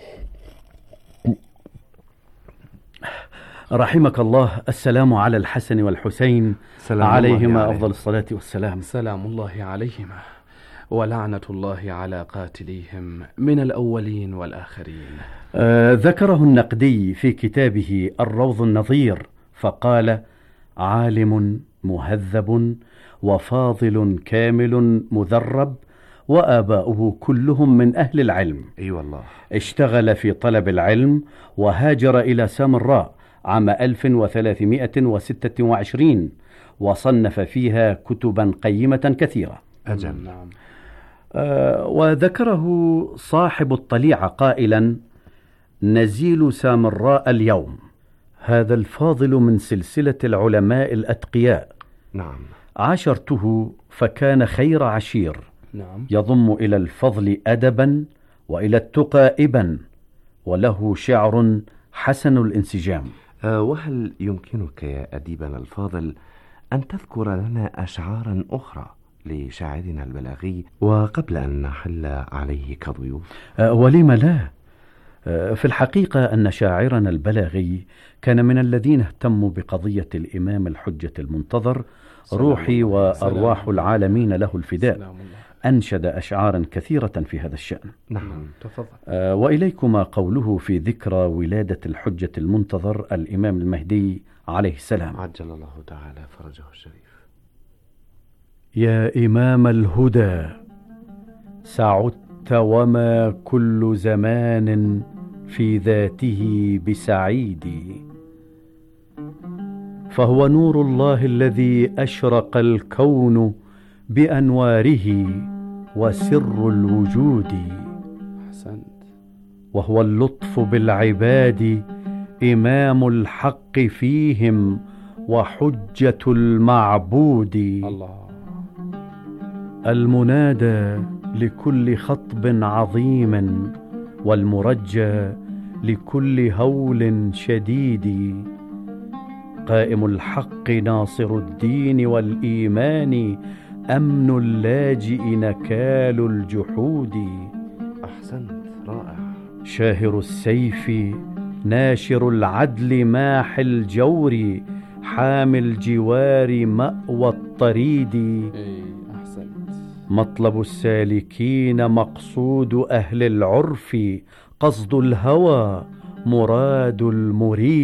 رحمك الله. السلام على الحسن والحسين عليهما عليه. أفضل الصلاة والسلام. سلام الله عليهما، ولعنة الله على قاتليهم من الأولين والآخرين. آه ذكره النقدي في كتابه الروض النظير، فقال: عالم مهذب وفاضل كامل مذرب، وآباؤه كلهم من أهل العلم. أي أيوة والله. اشتغل في طلب العلم وهاجر إلى سامراء عام ألف وثلاثمائة وستة وعشرين، وصنف فيها كتبا قيمة كثيرة. أجل. نعم. آه وذكره صاحب الطليعة قائلا: نزيل سامراء اليوم، هذا الفاضل من سلسلة العلماء الأتقياء. نعم. عاشرته فكان خير عشير، نعم. يضم إلى الفضل أدبا وإلى التقى إبا، وله شعر حسن الانسجام. أه وهل يمكنك يا أديبنا الفاضل أن تذكر لنا أشعارا أخرى لشاعرنا البلاغي، وقبل أن نحل عليه كضيوف؟ أه ولم لا. أه في الحقيقة أن شاعرنا البلاغي كان من الذين اهتموا بقضية الإمام الحجة المنتظر، روحي وأرواح العالمين له الفداء. أنشد أشعارا كثيرة في هذا الشأن. نعم تفضل. آه وإليكما قوله في ذكرى ولادة الحجة المنتظر الإمام المهدي عليه السلام: عجل الله تعالى فرجه الشريف. يا إمام الهدى، سعدت وما كل زمان في ذاته بسعيد، فهو نور الله الذي أشرق الكون بأنواره وسر الوجود. أحسنت. وهو اللطف بالعباد، إمام الحق فيهم وحجة المعبود. الله. المنادى لكل خطب عظيم، والمرجى لكل هول شديد، قائم الحق ناصر الدين والإيمان، أمن اللاجئ نكال الجحود. أحسنت، رائع. شاهر السيف ناشر العدل ماح الجور حامي الجوار مأوى الطريد. مطلب السالكين مقصود أهل العرف قصد الهوى مراد المريد.